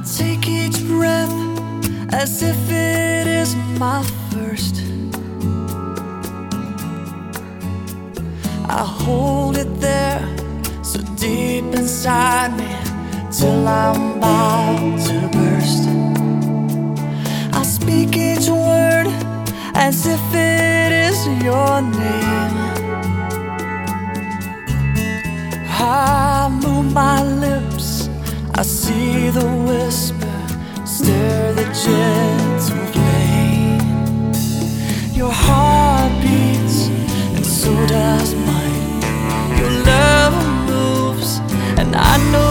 take each breath as if it is my first. I hold it there so deep inside me till I'm about to burst. I speak each word as if it is your name. I move my lips, I see the whisper, stir the gentle flame. Your heart beats, and so does mine. Your love moves, and I know